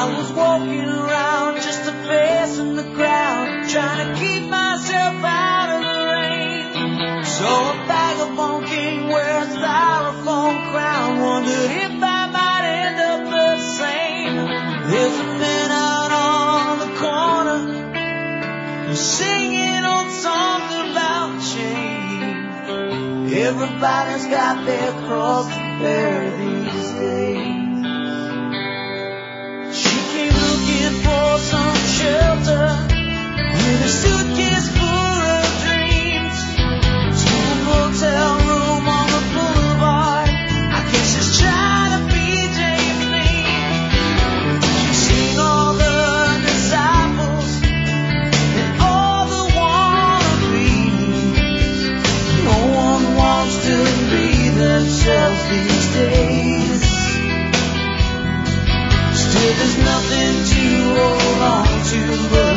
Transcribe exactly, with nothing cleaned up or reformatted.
I was walking around just a face in the crowd, trying to keep myself out of the rain. Saw a vagabond king wear a styrofoam crown, wondered if I might end up the same. There's a man out on the corner singing old songs about change. Everybody's got their cross to bear these days. For some shelter with a suitcase full of dreams, to a motel room on the boulevard. I guess she's trying to be James Dean. She's seen all the disciples and all the wannabes. No one wants to be themselves these days. Still there's nothing to hold on to but